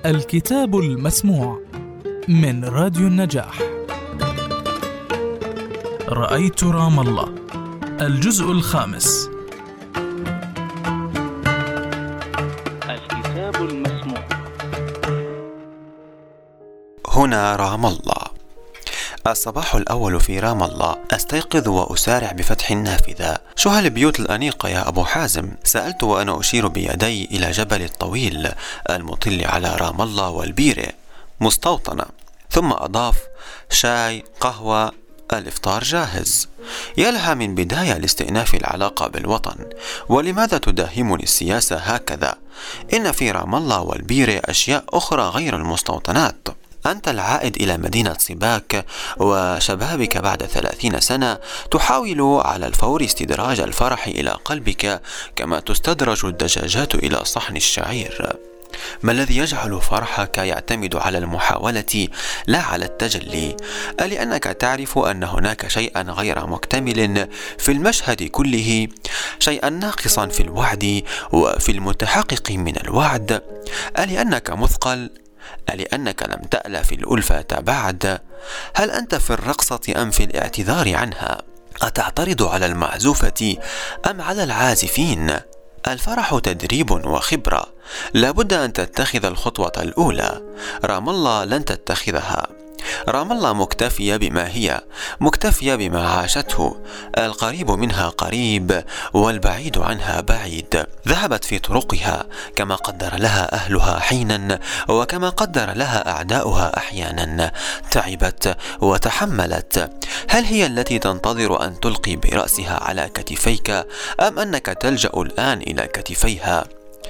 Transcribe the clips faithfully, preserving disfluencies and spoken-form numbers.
الكتاب المسموع من راديو النجاح. رأيت رام الله، الجزء الخامس. الكتاب المسموع. هنا رام الله. الصباح الأول في رام الله. أستيقظ وأسارع بفتح النافذة. شو هالبيوت الأنيقة يا أبو حازم؟ سألت وأنا أشير بيدي إلى جبل الطويل المطل على رام الله والبيرة. مستوطنة. ثم أضاف: شاي، قهوة، الإفطار جاهز. يا لها من بداية لاستئناف العلاقة بالوطن. ولماذا تداهمني السياسة هكذا؟ إن في رام الله والبيرة أشياء أخرى غير المستوطنات. أنت العائد إلى مدينة سباك وشبابك بعد ثلاثين سنة، تحاول على الفور استدراج الفرح إلى قلبك كما تستدرج الدجاجات إلى صحن الشعير. ما الذي يجعل فرحك يعتمد على المحاولة لا على التجلي؟ ألأنك تعرف أن هناك شيئا غير مكتمل في المشهد كله، شيئا ناقصا في الوعد وفي المتحقق من الوعد؟ ألأنك مثقل؟ ألأنك لم تألف الألفة بعد؟ هل أنت في الرقصة أم في الاعتذار عنها؟ أتعترض على المعزوفة أم على العازفين؟ الفرح تدريب وخبرة، لابد أن تتخذ الخطوة الأولى. رام الله لن تتخذها. رام الله مكتفية بما هي، مكتفية بما عاشته. القريب منها قريب والبعيد عنها بعيد. ذهبت في طرقها كما قدر لها أهلها حينا وكما قدر لها أعداؤها أحيانا. تعبت وتحملت. هل هي التي تنتظر أن تلقي برأسها على كتفيك أم أنك تلجأ الآن إلى كتفيها؟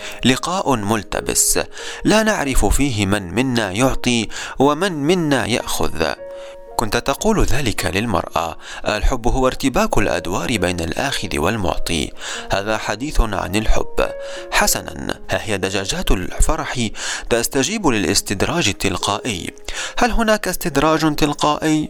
لقاء ملتبس لا نعرف فيه من منا يعطي ومن منا يأخذ. كنت تقول ذلك للمرأة: الحب هو ارتباك الأدوار بين الآخذ والمعطي. هذا حديث عن الحب. حسنا، ها هي دجاجات الفرح تستجيب للاستدراج التلقائي. هل هناك استدراج تلقائي؟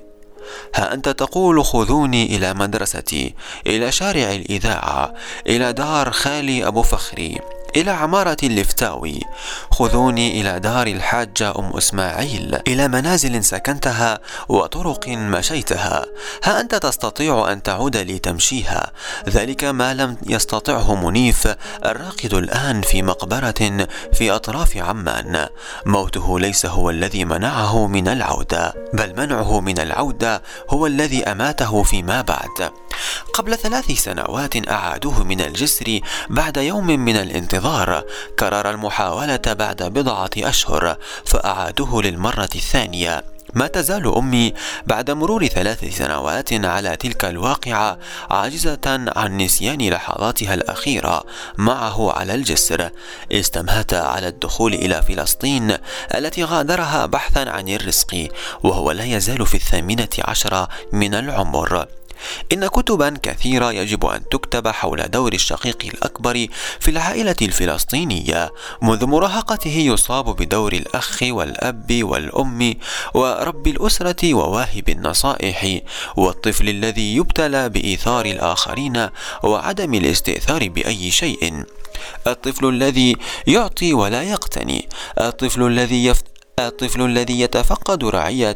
ها أنت تقول: خذوني إلى مدرستي، إلى شارع الإذاعة، إلى دار خالي أبو فخري، إلى عمارة اللفتاوي، خذوني إلى دار الحاجة أم إسماعيل، إلى منازل سكنتها وطرق مشيتها. ها أنت تستطيع أن تعود لتمشيها، ذلك ما لم يستطعه منيف الراقد الآن في مقبرة في أطراف عمان. موته ليس هو الذي منعه من العودة، بل منعه من العودة هو الذي أماته فيما بعد. قبل ثلاث سنوات أعادوه من الجسر بعد يوم من الانتظار. كرر المحاولة بعد بضعة أشهر فأعادوه للمرة الثانية. ما تزال أمي بعد مرور ثلاث سنوات على تلك الواقعة عاجزة عن نسيان لحظاتها الأخيرة معه على الجسر. استمهت على الدخول إلى فلسطين التي غادرها بحثا عن الرزق، وهو لا يزال في الثامنة عشرة من العمر. إن كتبا كثيرة يجب أن تكتب حول دور الشقيق الأكبر في العائلة الفلسطينية. منذ مراهقته يصاب بدور الأخ والأب والأم ورب الأسرة وواهب النصائح، والطفل الذي يبتلى بإيثار الآخرين وعدم الاستئثار بأي شيء. الطفل الذي يعطي ولا يقتني. الطفل الذي يفت الطفل الذي يتفقد رعية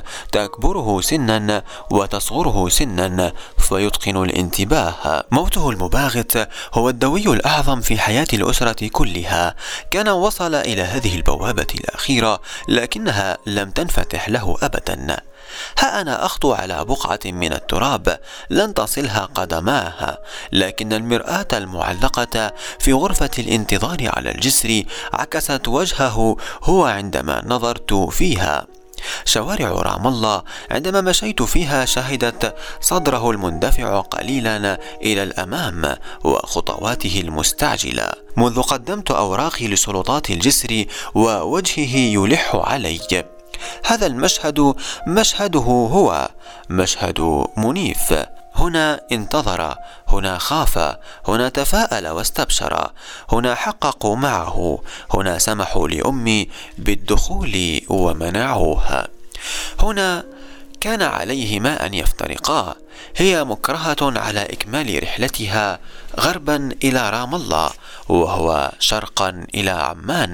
تكبره سنا وتصغره سنا فيتقن الانتباه. موته المباغت هو الدوي الأعظم في حياة الأسرة كلها. كان وصل إلى هذه البوابة الأخيرة لكنها لم تنفتح له أبدا. ها أنا أخطو على بقعة من التراب لن تصلها قدماها، لكن المرآة المعلقة في غرفة الانتظار على الجسر عكست وجهه هو عندما نظرت فيها. شوارع رام الله عندما مشيت فيها شهدت صدره المندفع قليلا إلى الأمام وخطواته المستعجلة. منذ قدمت أوراقي لسلطات الجسر ووجهه يلح علي. هذا المشهد مشهده هو مشهد منيف. هنا انتظر، هنا خاف، هنا تفاءل واستبشر، هنا حققوا معه، هنا سمحوا لأمي بالدخول ومنعوها. هنا كان عليهما أن يفترقا. هي مكرهة على إكمال رحلتها غربا إلى رام الله وهو شرقا إلى عمان.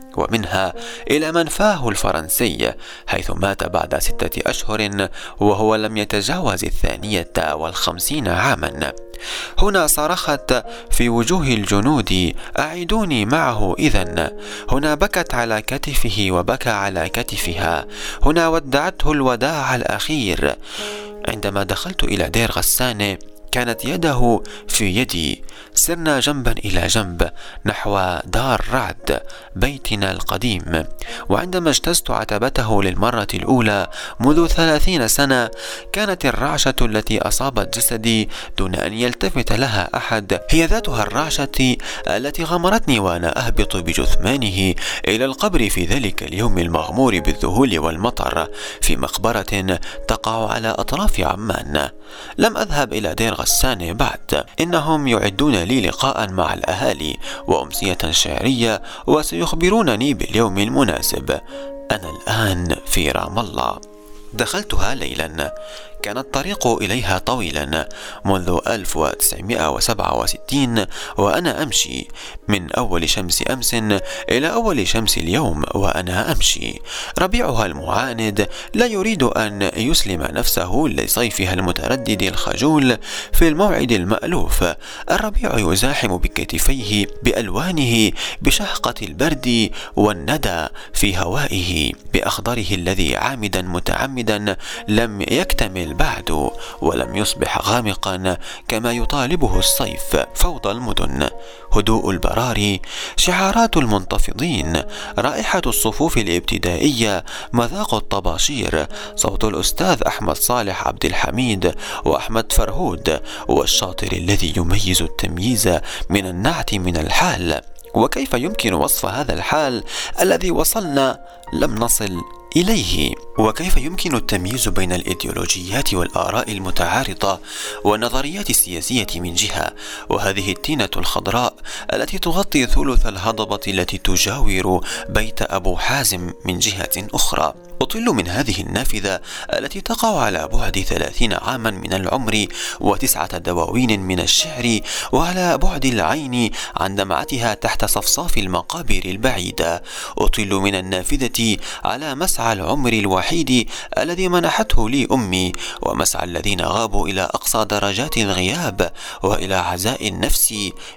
ومنها إلى منفاه الفرنسي، حيث مات بعد ستة أشهر وهو لم يتجاوز الثانية والخمسين عاما. هنا صرخت في وجوه الجنود: أعيدوني معه إذن. هنا بكت على كتفه وبكى على كتفها. هنا ودعته الوداع الأخير. عندما دخلت إلى دير غسان كانت يده في يدي. سرنا جنبا إلى جنب نحو دار رعد، بيتنا القديم، وعندما اجتزت عتبته للمرة الأولى منذ ثلاثين سنة كانت الرعشة التي أصابت جسدي دون أن يلتفت لها أحد هي ذاتها الرعشة التي غمرتني وأنا أهبط بجثمانه إلى القبر في ذلك اليوم المغمور بالذهول والمطر في مقبرة تقع على أطراف عمان. لم أذهب إلى دير غسان بعد، إنهم يعدون لي لقاء مع الأهالي وأمسية شعرية وسيخبرونني باليوم المناسب. أنا الآن في رام الله. دخلتها ليلا. كان الطريق إليها طويلا منذ ألف وتسعمائة وسبعة وستين وأنا أمشي، من أول شمس أمس إلى أول شمس اليوم وأنا أمشي. ربيعها المعاند لا يريد أن يسلم نفسه لصيفها المتردد الخجول في الموعد المألوف. الربيع يزاحم بكتفيه بألوانه، بشهقة البرد والندى في هوائه، بأخضره الذي عامدا متعمدا لم يكتمل بعد ولم يصبح غامقا كما يطالبه الصيف. فوضى المدن، هدوء البراري، شعارات المنتفضين، رائحة الصفوف الابتدائية، مذاق الطباشير، صوت الأستاذ أحمد صالح عبد الحميد وأحمد فرهود والشاطر الذي يميز التمييز من النعت من الحال. وكيف يمكن وصف هذا الحال الذي وصلنا لم نصل إليه؟ وكيف يمكن التمييز بين الإيديولوجيات والآراء المتعارضة والنظريات السياسية من جهة، وهذه التينة الخضراء التي تغطي ثلث الهضبة التي تجاور بيت أبو حازم من جهة أخرى؟ أطل من هذه النافذة التي تقع على بعد ثلاثين عاما من العمر وتسعة دواوين من الشعر، وعلى بعد العين عن دمعتها تحت صفصاف المقابر البعيدة. أطل من النافذة على مسعى العمر الوحيد الذي منحته لي أمي، ومسعى الذين غابوا إلى أقصى درجات الغياب، وإلى عزاء النفس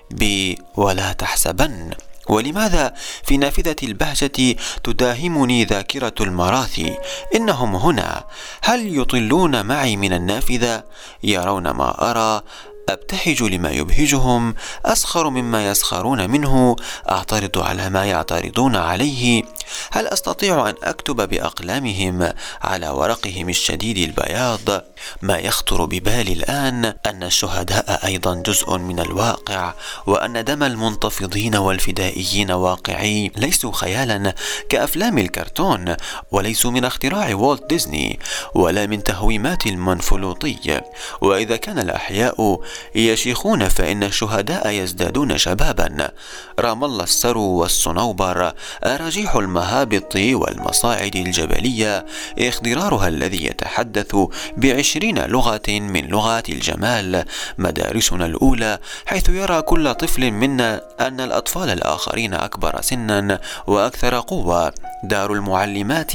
ب ولا تحسبن. ولماذا في نافذة البهجة تداهمني ذاكرة المراثي؟ إنهم هنا. هل يطلون معي من النافذة؟ يرون ما أرى، أبتهج لما يبهجهم، أسخر مما يسخرون منه، أعترض على ما يعترضون عليه. هل أستطيع أن أكتب بأقلامهم على ورقهم الشديد البياض؟ ما يخطر ببالي الآن أن الشهداء أيضا جزء من الواقع، وأن دم المنتفضين والفدائيين واقعي، ليسوا خيالا كأفلام الكرتون، وليسوا من اختراع والت ديزني ولا من تهويمات المنفلوطي. وإذا كان الأحياء يشيخون فإن الشهداء يزدادون شبابا. رام الله السرو والصنوبر، أراجيح المهابط والمصاعد الجبلية، اخضرارها الذي يتحدث بعشرين لغة من لغات الجمال، مدارسنا الأولى حيث يرى كل طفل منا أن الأطفال الآخرين أكبر سنا وأكثر قوة، دار المعلمات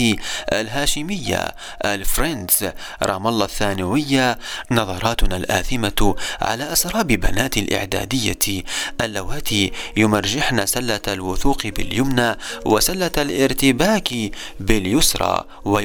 الهاشمية، الفريندز، رام الله الثانوية، نظراتنا الآثمة على أسراب بنات الإعدادية اللواتي يمرجحن سلة الوثوق باليمنى وسلة الارتباك باليسرى،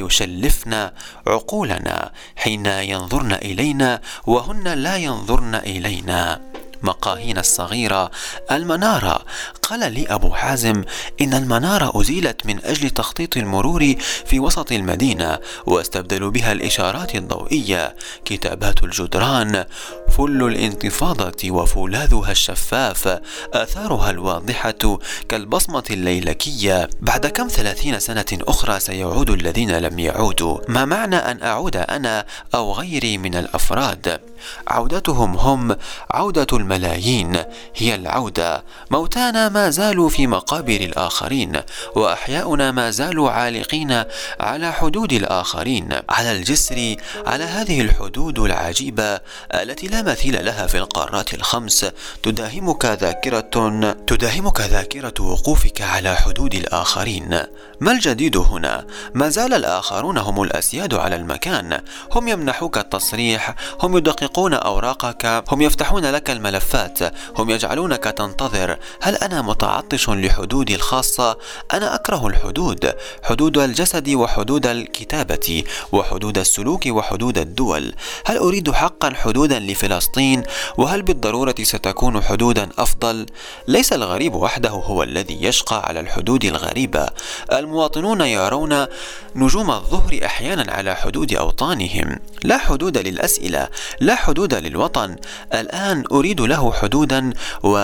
ويشلفن عقولنا حين ينظرن إلينا وهن لا ينظرن إلينا. مقاهينا الصغيرة، المنارة. قال لي أبو حازم إن المنارة أزيلت من أجل تخطيط المرور في وسط المدينة، واستبدلوا بها الإشارات الضوئية. كتابات الجدران، فل الانتفاضة وفولاذها الشفاف، آثارها الواضحة كالبصمة الليلكية. بعد كم ثلاثين سنة أخرى سيعود الذين لم يعودوا. ما معنى أن أعود أنا أو غيري من الأفراد؟ عودتهم هم عودة المدينة الملايين هي العودة. موتانا ما زالوا في مقابر الآخرين، وأحياؤنا ما زالوا عالقين على حدود الآخرين، على الجسر، على هذه الحدود العجيبة التي لا مثيل لها في القارات الخمس. تداهمك ذاكرة تداهمك ذاكرة وقوفك على حدود الآخرين. ما الجديد هنا؟ ما زال الآخرون هم الأسياد على المكان، هم يمنحوك التصريح، هم يدققون أوراقك، هم يفتحون لك الملفات، هم يجعلونك تنتظر. هل أنا متعطش لحدودي الخاصة؟ أنا أكره الحدود، حدود الجسد وحدود الكتابة وحدود السلوك وحدود الدول. هل أريد حقا حدودا لفلسطين؟ وهل بالضرورة ستكون حدودا أفضل؟ ليس الغريب وحده هو الذي يشقى على الحدود الغريبة. المواطنون يرون نجوم الظهر أحيانا على حدود أوطانهم. لا حدود للأسئلة، لا حدود للوطن. الآن أريد له حدودا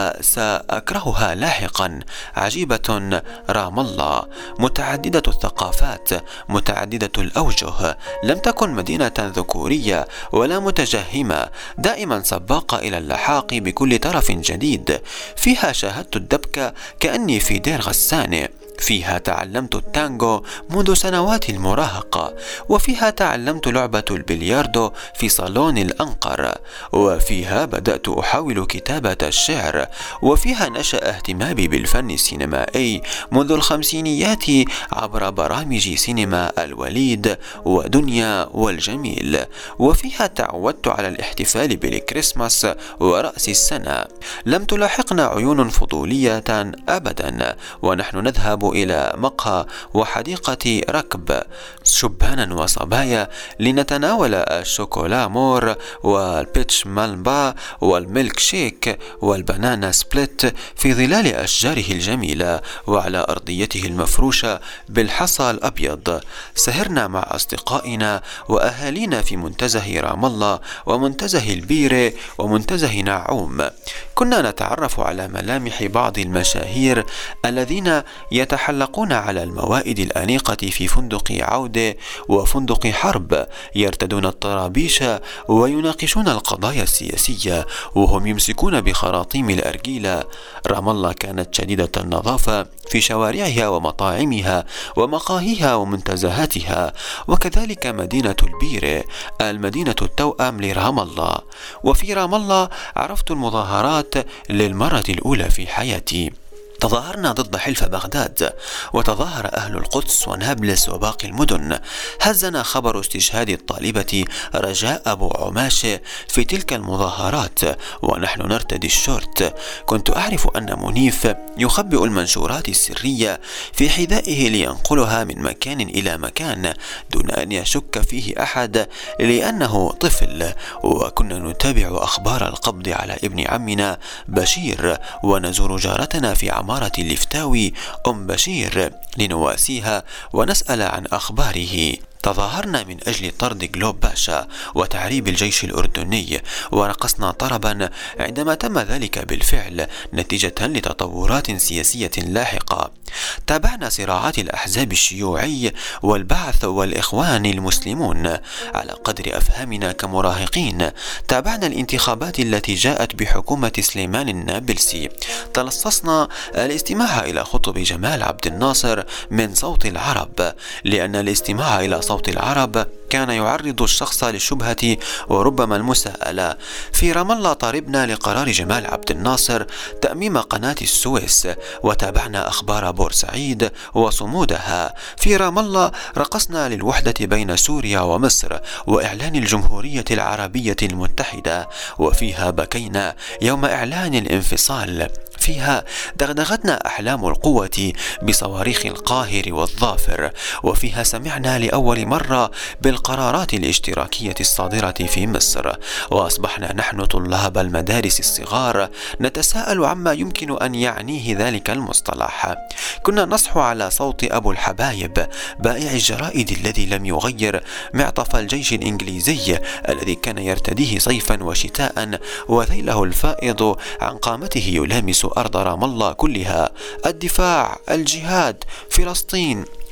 وسأكرهها لاحقا. عجيبة رام الله، متعددة الثقافات، متعددة الأوجه. لم تكن مدينة ذكورية ولا متجهمة، دائما سباقة إلى اللحاق بكل طرف جديد. فيها شاهدت الدبكة كأني في دير غسان، فيها تعلمت التانجو منذ سنوات المراهقة، وفيها تعلمت لعبة البلياردو في صالون الأنقر، وفيها بدأت أحاول كتابة الشعر، وفيها نشأ اهتمامي بالفن السينمائي منذ الخمسينيات عبر برامج سينما الوليد ودنيا والجميل، وفيها تعودت على الاحتفال بالكريسماس ورأس السنة. لم تلاحقنا عيون فضولية أبدا ونحن نذهب إلى مقهى وحديقة ركب شبانا وصبايا لنتناول الشوكولا مور والبيتش مالبا والميلك شيك والبنانا سبليت في ظلال أشجاره الجميلة وعلى أرضيته المفروشة بالحصى الأبيض. سهرنا مع أصدقائنا وأهالينا في منتزه رام الله ومنتزه البيرة ومنتزه نعوم. كنا نتعرف على ملامح بعض المشاهير الذين يتحلقون على الموائد الأنيقة في فندق عودة وفندق حرب، يرتدون الطرابيش ويناقشون القضايا السياسية وهم يمسكون بخراطيم الأرجيلة. رام الله كانت شديدة النظافة في شوارعها ومطاعمها ومقاهيها ومنتزهاتها، وكذلك مدينة البيرة المدينة التوأم لرام الله. وفي رام الله عرفت المظاهرات للمرة الأولى في حياتي. تظاهرنا ضد حلف بغداد، وتظاهر أهل القدس ونابلس وباقي المدن. هزنا خبر استشهاد الطالبة رجاء أبو عماشة في تلك المظاهرات ونحن نرتدي الشورت. كنت أعرف أن منيف يخبئ المنشورات السرية في حذائه لينقلها من مكان إلى مكان دون أن يشك فيه أحد لأنه طفل. وكنا نتابع أخبار القبض على ابن عمنا بشير ونزور جارتنا في عمارة اللفتاوي أم بشير لنواسيها ونسأل عن أخباره. تظاهرنا من أجل طرد جلوب باشا وتعريب الجيش الأردني، ورقصنا طربا عندما تم ذلك بالفعل نتيجة لتطورات سياسية لاحقة. تابعنا صراعات الأحزاب الشيوعي والبعث والإخوان المسلمون على قدر أفهامنا كمراهقين. تابعنا الانتخابات التي جاءت بحكومة سليمان النابلسي. تلصصنا الاستماع إلى خطب جمال عبد الناصر من صوت العرب، لأن الاستماع إلى صوت العرب كان يعرض الشخص للشبهة وربما المساءلة. في رام الله طالبنا لقرار جمال عبد الناصر تأميم قناة السويس، وتابعنا أخبار بورسعيد وصمودها. في رام الله رقصنا للوحدة بين سوريا ومصر وإعلان الجمهورية العربية المتحدة، وفيها بكينا يوم إعلان الانفصال. فيها دغدغتنا أحلام القوة بصواريخ القاهر والظافر، وفيها سمعنا لأول مرة بالقرارات الاشتراكية الصادرة في مصر، وأصبحنا نحن طلاب المدارس الصغار نتساءل عما يمكن أن يعنيه ذلك المصطلح. كنا نصحو على صوت أبو الحبايب بائع الجرائد الذي لم يغير معطف الجيش الإنجليزي الذي كان يرتديه صيفا وشتاء وذيله الفائض عن قامته يلامس أرض رام الله كلها. الدفاع، الجهاد، فلسطين،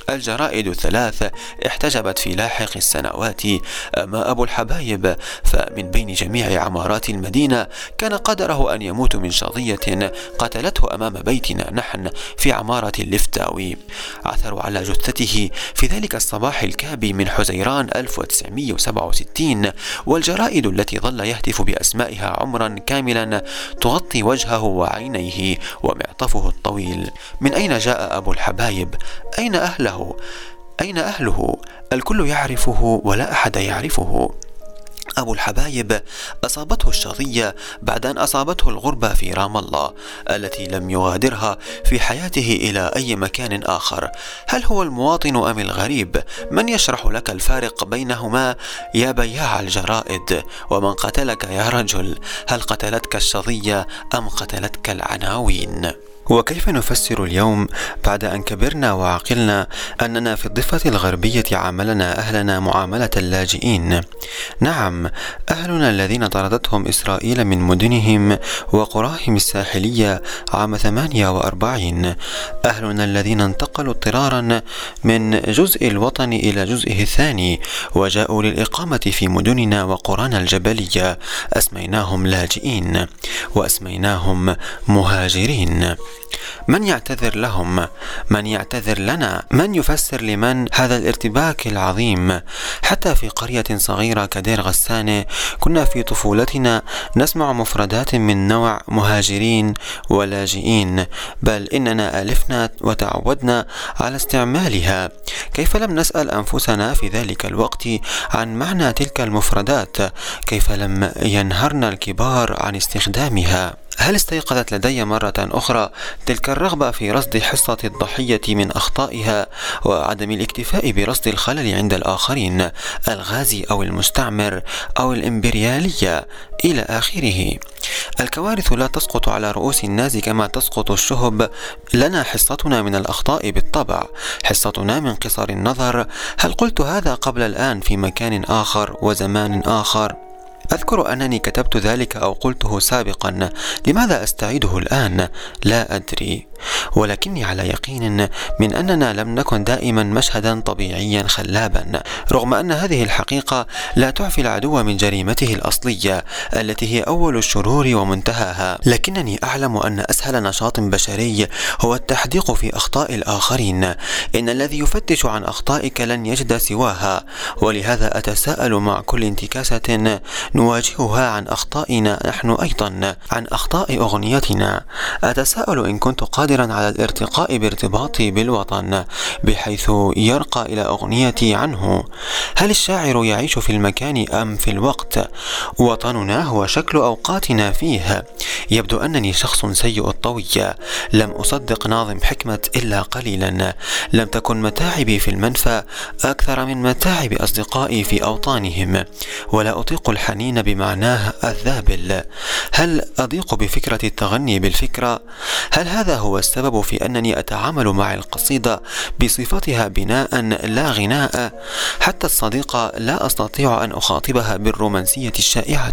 الجرائد الثلاث احتجبت في لاحق السنوات أما أبو الحبايب، فمن بين جميع عمارات المدينة كان قدره أن يموت من شظية قتلته أمام بيتنا نحن في عمارة اللفتاوي. عثروا على جثته في ذلك الصباح الكابي من حزيران ألف وتسعمائة وسبعة وستين، والجرائد التي ظل يهتف بأسمائها عمرا كاملا تغطي وجهه وعينيه ومعطفه الطويل. من أين جاء أبو الحبايب؟ أين أهله؟ أين أهله؟ الكل يعرفه ولا أحد يعرفه. أبو الحبايب أصابته الشظية بعد أن أصابته الغربة في رام الله التي لم يغادرها في حياته إلى أي مكان آخر. هل هو المواطن أم الغريب؟ من يشرح لك الفارق بينهما يا بياع الجرائد؟ ومن قتلك يا رجل؟ هل قتلتك الشظية أم قتلتك العناوين؟ وكيف نفسر اليوم بعد أن كبرنا وعقلنا أننا في الضفة الغربية عاملنا أهلنا معاملة اللاجئين؟ نعم، أهلنا الذين طردتهم إسرائيل من مدنهم وقراهم الساحلية عام ثمانية وأربعين، أهلنا الذين انتقلوا اضطرارا من جزء الوطن إلى جزئه الثاني وجاءوا للإقامة في مدننا وقرانا الجبلية، أسميناهم لاجئين وأسميناهم مهاجرين. من يعتذر لهم؟ من يعتذر لنا؟ من يفسر لمن هذا الارتباك العظيم؟ حتى في قرية صغيرة كدير غسانة كنا في طفولتنا نسمع مفردات من نوع مهاجرين ولاجئين، بل إننا ألفنا وتعودنا على استعمالها. كيف لم نسأل أنفسنا في ذلك الوقت عن معنى تلك المفردات؟ كيف لم ينهرنا الكبار عن استخدامها؟ هل استيقظت لدي مرة أخرى تلك الرغبة في رصد حصة الضحية من أخطائها وعدم الاكتفاء برصد الخلل عند الآخرين، الغازي أو المستعمر أو الإمبريالية إلى آخره؟ الكوارث لا تسقط على رؤوس الناس كما تسقط الشهب. لنا حصتنا من الأخطاء بالطبع، حصتنا من قصر النظر. هل قلت هذا قبل الآن في مكان آخر وزمان آخر؟ أذكر أنني كتبت ذلك أو قلته سابقا. لماذا أستعيده الآن؟ لا أدري، ولكني على يقين من أننا لم نكن دائما مشهدا طبيعيا خلابا، رغم أن هذه الحقيقة لا تعفي العدو من جريمته الأصلية التي هي أول الشرور ومنتهاها. لكنني أعلم أن أسهل نشاط بشري هو التحديق في أخطاء الآخرين. إن الذي يفتش عن أخطائك لن يجد سواها، ولهذا أتساءل مع كل انتكاسة نواجهها عن أخطائنا نحن أيضا، عن أخطاء أغنيتنا. أتساءل إن كنت قادرا على الارتقاء بارتباطي بالوطن بحيث يرقى إلى أغنيتي عنه. هل الشاعر يعيش في المكان أم في الوقت؟ وطننا هو شكل أوقاتنا فيه. يبدو أنني شخص سيء الطوية، لم أصدق ناظم حكمة إلا قليلا. لم تكن متاعبي في المنفى أكثر من متاعب أصدقائي في أوطانهم، ولا أطيق الحنين بمعناه الذابل. هل أضيق بفكرة التغني بالفكرة؟ هل هذا هو السبب في أنني أتعامل مع القصيدة بصفتها بناء لا غناء؟ حتى الصديقة لا أستطيع أن أخاطبها بالرومانسية الشائعة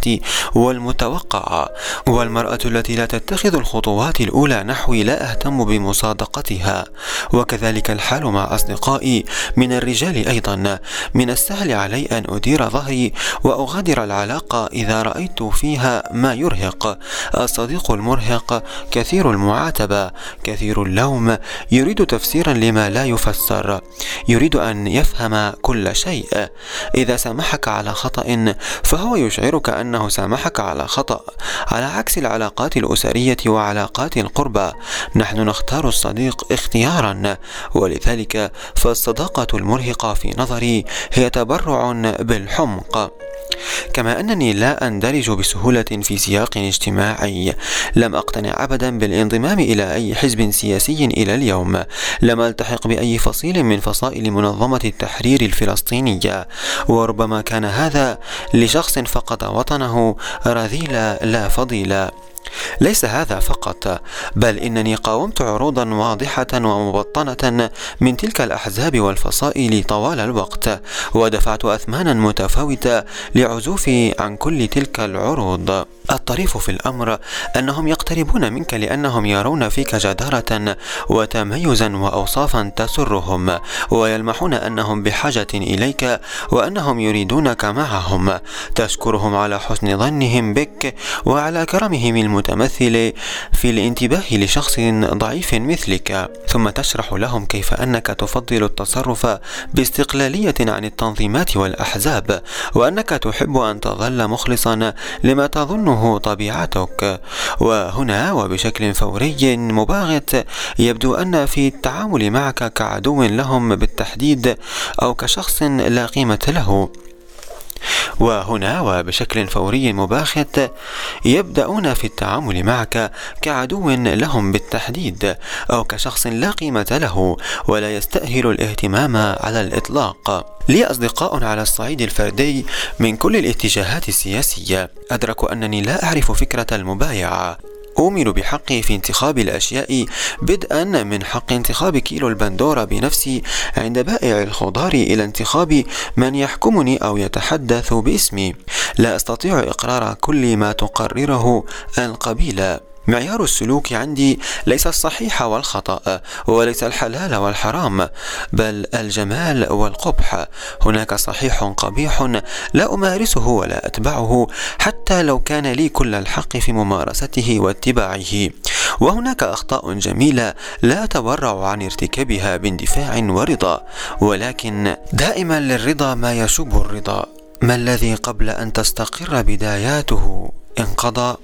والمتوقعة، والمرأة التي لا تتخذ الخطوات الأولى نحوي لا أهتم بمصادقتها. وكذلك الحال مع أصدقائي من الرجال أيضا. من السهل علي أن أدير ظهري وأغادر العلاقة إذا رأيت فيها ما يرهق. الصديق المرهق كثير المعاتبة، كثير اللوم، يريد تفسيرا لما لا يفسر، يريد أن يفهم كل شيء. إذا سامحك على خطأ فهو يشعرك أنه سامحك على خطأ، على عكس العلاقات الأسرية وعلاقات القربى. نحن نختار الصديق اختيارا، ولذلك فالصداقة المرهقة في نظري هي تبرع بالحمق. كما أنني لا أندرج بسهولة في سياق اجتماعي. لم أقتنع أبدا بالانضمام إلى أي حزب سياسي إلى اليوم. لم ألتحق بأي فصيل من فصائل منظمة التحرير الفلسطينية، وربما كان هذا لشخص فقد وطنه رذيلا لا فضيلا. ليس هذا فقط، بل إنني قاومت عروضا واضحة ومبطنة من تلك الأحزاب والفصائل طوال الوقت، ودفعت أثمانا متفاوتة لعزوفي عن كل تلك العروض. الطريف في الأمر أنهم يقتربون منك لأنهم يرون فيك جدارة وتميزا وأوصافا تسرهم، ويلمحون أنهم بحاجة إليك وأنهم يريدونك معهم. تشكرهم على حسن ظنهم بك وعلى كرمهم المتمثل في الانتباه لشخص ضعيف مثلك، ثم تشرح لهم كيف أنك تفضل التصرف باستقلالية عن التنظيمات والأحزاب، وأنك تحب أن تظل مخلصا لما تظنه طبيعتك. وهنا وبشكل فوري مباغت يبدو أن في التعامل معك كعدو لهم بالتحديد أو كشخص لا قيمة له وهنا وبشكل فوري مباغت يبدأون في التعامل معك كعدو لهم بالتحديد أو كشخص لا قيمة له ولا يستأهل الاهتمام على الإطلاق. لي أصدقاء على الصعيد الفردي من كل الاتجاهات السياسية. أدرك أنني لا أعرف فكرة المبايعة. أؤمن بحقي في انتخاب الأشياء، بدءا من حق انتخاب كيلو البندورة بنفسي عند بائع الخضار إلى انتخاب من يحكمني أو يتحدث باسمي. لا أستطيع إقرار كل ما تقرره القبيلة. معيار السلوك عندي ليس الصحيح والخطأ، وليس الحلال والحرام، بل الجمال والقبح. هناك صحيح قبيح لا أمارسه ولا أتبعه حتى لو كان لي كل الحق في ممارسته واتباعه، وهناك أخطاء جميلة لا أتورع عن ارتكابها باندفاع ورضا، ولكن دائما للرضا ما يشوب الرضا. ما الذي قبل أن تستقر بداياته انقضى؟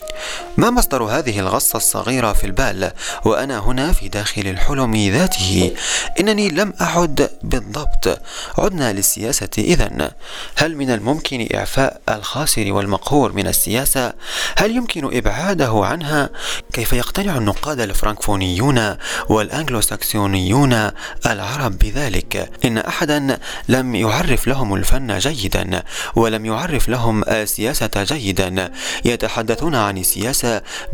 ما مصدر هذه الغصة الصغيرة في البال وأنا هنا في داخل الحلم ذاته؟ إنني لم أعد بالضبط. عدنا للسياسة إذن. هل من الممكن إعفاء الخاسر والمقهور من السياسة؟ هل يمكن إبعاده عنها؟ كيف يقتنع النقاد الفرنكفونيون والأنجلوساكسونيون العرب بذلك؟ إن أحدا لم يعرف لهم الفن جيدا ولم يعرف لهم السياسة جيدا. يتحدثون عن السياسة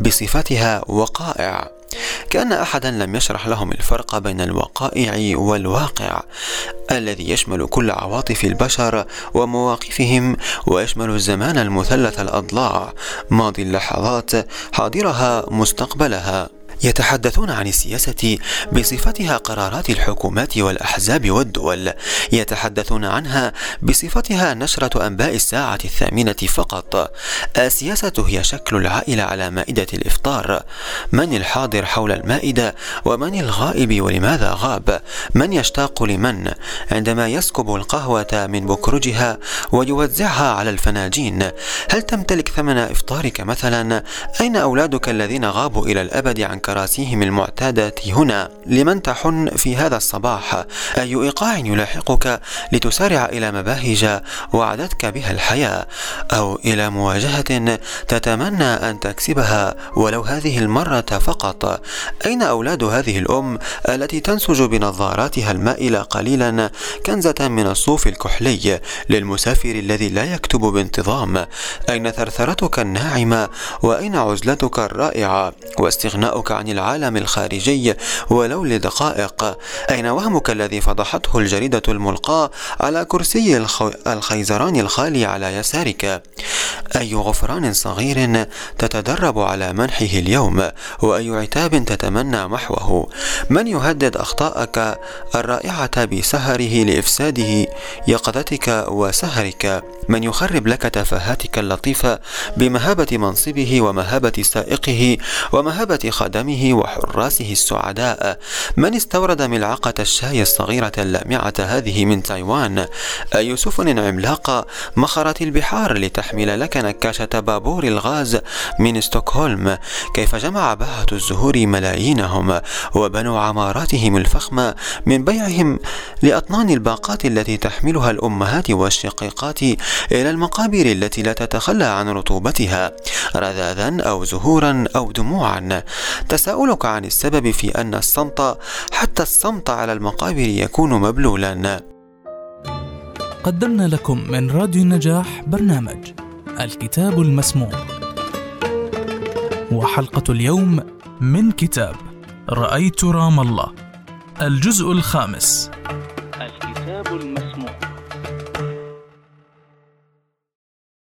بصفتها وقائع، كأن أحدا لم يشرح لهم الفرق بين الوقائع والواقع الذي يشمل كل عواطف البشر ومواقفهم، ويشمل الزمان المثلث الأضلاع، ماضي اللحظات، حاضرها، مستقبلها. يتحدثون عن السياسة بصفتها قرارات الحكومات والأحزاب والدول. يتحدثون عنها بصفتها نشرة أنباء الساعة الثامنة فقط. السياسة هي شكل العائلة على مائدة الإفطار. من الحاضر حول المائدة ومن الغائب ولماذا غاب؟ من يشتاق لمن؟ عندما يسكب القهوة من بكرجها ويوزعها على الفناجين. هل تمتلك ثمن إفطارك مثلا؟ أين أولادك الذين غابوا إلى الأبد عن كراسيهم المعتادة هنا؟ لمن تحن في هذا الصباح؟ أي إيقاع يلاحقك لتسارع إلى مباهج وعدتك بها الحياة، أو إلى مواجهة تتمنى أن تكسبها ولو هذه المرة فقط؟ أين أولاد هذه الأم التي تنسج بنظاراتها المائلة قليلا كنزة من الصوف الكحلي للمسافر الذي لا يكتب بانتظام؟ أين ثرثرتك الناعمة؟ وأين عزلتك الرائعة واستغناؤك عن العالم الخارجي ولو لدقائق؟ أين وهمك الذي فضحته الجريدة الملقاة على كرسي الخو... الخيزران الخالي على يسارك؟ أي غفران صغير تتدرب على منحه اليوم، وأي عتاب تتمنى محوه؟ من يهدد أخطاءك الرائعة بسهره لإفساده يقظتك وسهرك؟ من يخرب لك تفاهاتك اللطيفة بمهابة منصبه ومهابة سائقه ومهابة خدمه وحراسه السعداء؟ من استورد ملعقة الشاي الصغيرة اللامعة هذه من تايوان؟ أي سفن عملاقة مخرت البحار لتحمل لك نكاشة بابور الغاز من ستوكهولم؟ كيف جمع باعة الزهور ملايينهم وبنوا عماراتهم الفخمة من بيعهم لأطنان الباقات التي تحملها الأمهات والشقيقات إلى المقابر التي لا تتخلى عن رطوبتها رذاذا أو زهورا أو دموعا؟ تساؤلك عن السبب في أن الصمت، حتى الصمت على المقابر، يكون مبلولا. قدمنا لكم من راديو النجاح برنامج الكتاب المسموع، وحلقة اليوم من كتاب رأيت رام الله، الجزء الخامس. الكتاب المسموع.